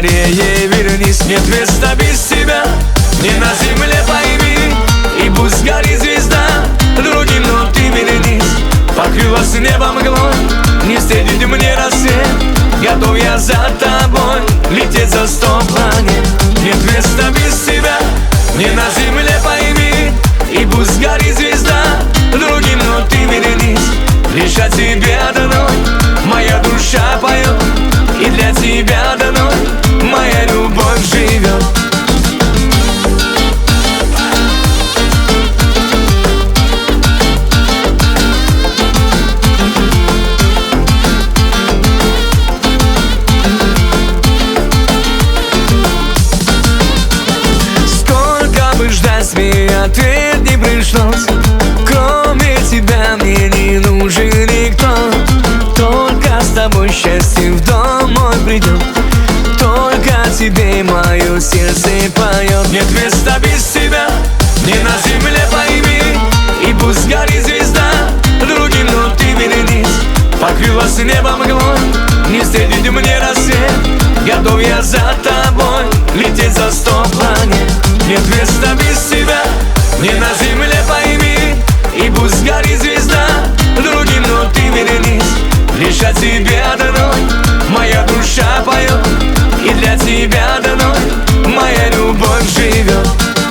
скорее вернись. Нет места без тебя ни на земле, пойми. И пусть горит звезда другим, но ты вернись. Покрылась небом мглой, не встретить мне рассвет. Готов я за тобой лететь за 100 планет. Нет места без тебя ни на земле, пойми. И пусть горит звезда другим, но ты вернись. Лишь о тебе одной моя душа поет, и для тебя одной моя любовь живет. Сколько бы ждать, мне ответ не пришлось. Кроме тебя мне не нужен никто. Только с тобой счастье в дом мой придет. Только тебе мое сердце поет. Нет места без тебя ни на земле, пойми. И пусть горит звезда другим, но ты вернись. Покрылась небом мглой, не встретить мне рассвет. Готов я за тобой лететь за 100 планет. Нет места без тебя ни на земле, пойми. И пусть горит звезда другим, но ты вернись. Лишь о тебе одной моя душа поет, и для тебя одной моя любовь живет.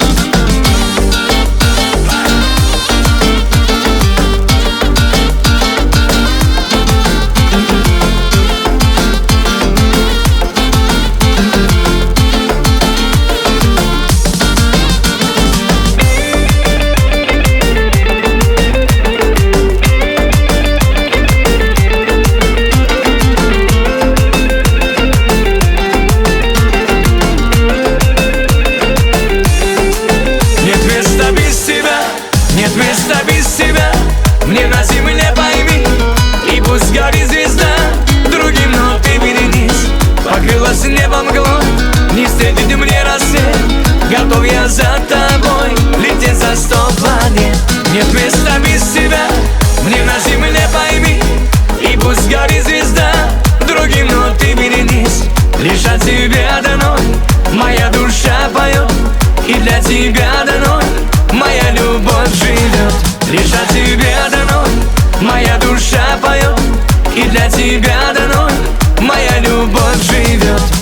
Нет места без тебя мне на земле, пойми. И пусть горит звезда другим, но ты вернись. Покрылась небом мглой, не встретить мне рассвет. Готов я за тобой лететь за 100 планет. Нет места без тебя мне на земле, пойми. И пусть горит звезда другим, но ты вернись. Лишь о тебе одной моя душа поет, и для тебя одной моя любовь живет. Лишь о тебе одной моя душа поет, и для тебя одной моя любовь живет.